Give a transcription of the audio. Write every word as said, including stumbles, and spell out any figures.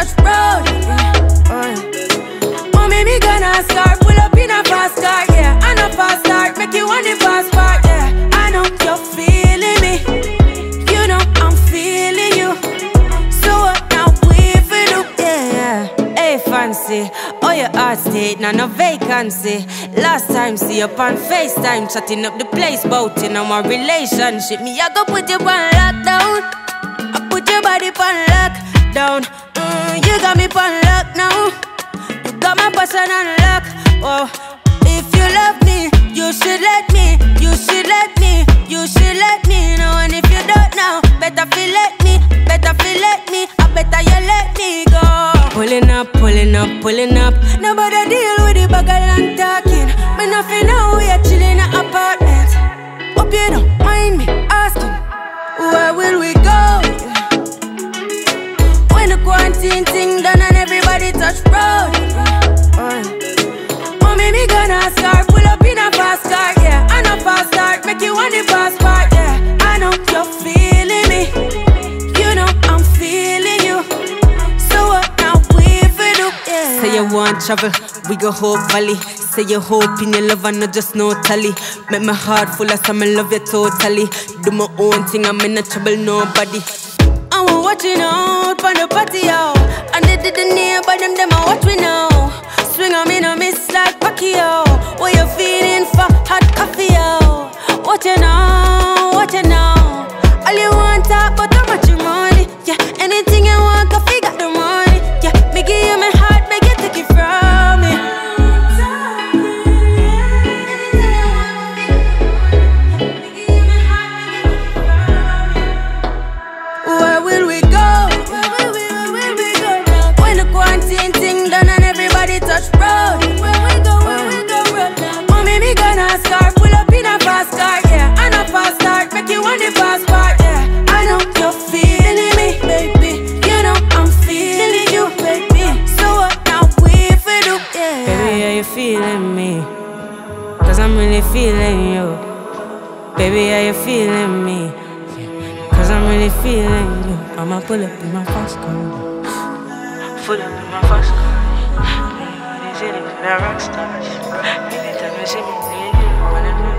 touch road. Yeah. Uh. Mommy, me gonna start, pull up in a fast car, yeah. I know fast start, make you want the fast part, yeah. I know you're feeling me, you know I'm feeling you. So what now we for do, yeah. Hey fancy, oh your heart state, now no vacancy. Last time see you on FaceTime, chatting up the place, bout in our relationship. Me I go put you on lockdown, I put your body on lockdown. Mm, you got me on lock now, you got my passion on lock. Oh, if you love me, you should let me, you should let me, you should let me know. And if you don't know, better feel let me, better feel let me, I better you let me go. Pulling up, pulling up, pulling up. Nobody deal with the bagel and talking. Me nothing now, we are chilling in an apartment. Hope you don't mind me asking, where will we go? When the quarantine thing done and everybody touch road. Uh. Mommy, me gonna start, pull up in a fast car, yeah. I know fast start, make you want the fast part, yeah. I know you're feeling me, you know I'm feeling you. So what now we for do, yeah. Say you want travel, we go Hope Valley. Say you hope in your love and not just no tally. Make my heart full of some, I love you totally. Do my own thing, I'm in no trouble, nobody. I'm watching out on the patio, and they didn't hear by them, them I watch we now. Swing on me, no miss like Pacquiao. What you feeling for hot coffee, yo? What you know, what you know? All you want talk but how much you money, yeah. Anything you want, coffee got the money, yeah. Me give you my heart, make you take it from me. Where will we go? Where will we, where will we go now? When the quarantine thing done and everybody touch road. Where we go, where we go right now? Mommy, me gonna start, pull up in a fast car, yeah. I know fast start, make you want the fast part, yeah. I know you're feeling me, baby. You know I'm feeling you, baby. So what now we for do, yeah. Baby, are you feeling me? Cause I'm really feeling you. Baby, are you feeling me? Cause I'm really feeling you. I'ma pull up in my fast car, pull up in my fast car. These cities, they're rock stars. Anytime you see me, they do whatever.